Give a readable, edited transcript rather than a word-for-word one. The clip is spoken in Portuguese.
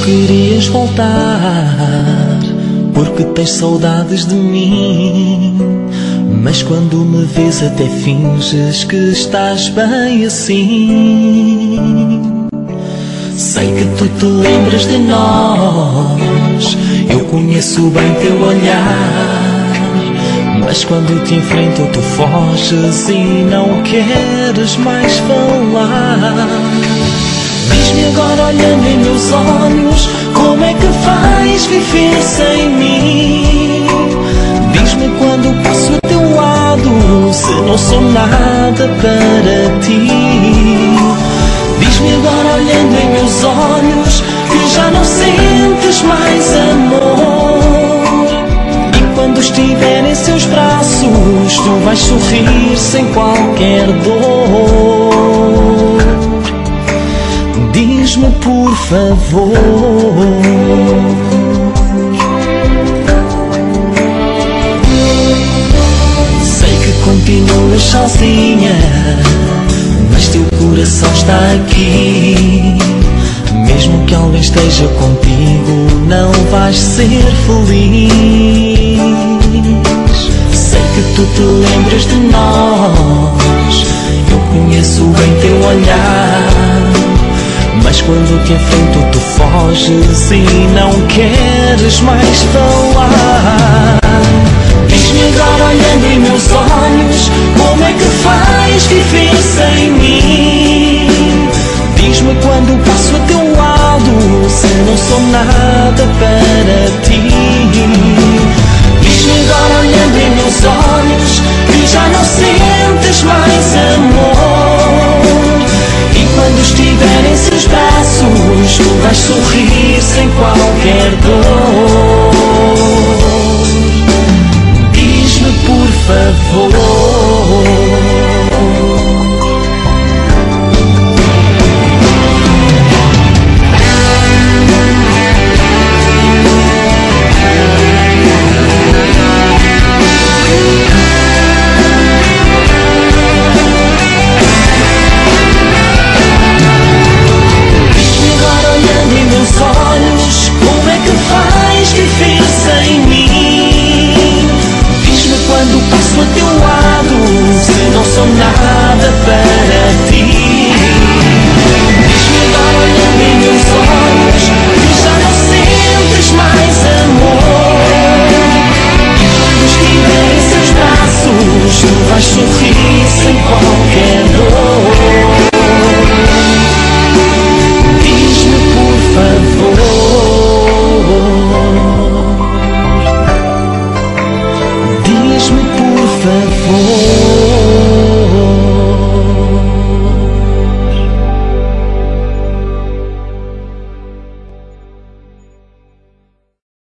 querias voltar, porque tens saudades de mim. Mas quando me vês até finges que estás bem assim. Sei que tu te lembras de nós, eu conheço bem teu olhar. Mas quando te enfrento tu foges e não queres mais falar. Diz-me agora olhando em meus olhos, como é que vais viver sem mim? Diz-me quando passo a teu lado, se não sou nada para ti. Diz-me agora olhando em meus olhos, que já não sentes mais amor. E quando estiver em seus braços, tu vais sorrir sem qualquer dor. Diz-me por favor. Sei que continuas sozinha, mas teu coração está aqui. Mesmo que alguém esteja contigo, não vais ser feliz. Sei que tu te lembras de nós, eu conheço bem teu olhar. Mas quando te enfrento tu foges e não queres mais falar. Diz-me agora olhando em meus olhos, como é que vais viver sem mim? Diz-me quando passo a teu lado, se não sou nada para ti. Diz-me agora olhando em meus olhos, que já não sentes mais amor. E quando estiver em seus braços, tu vais sorrir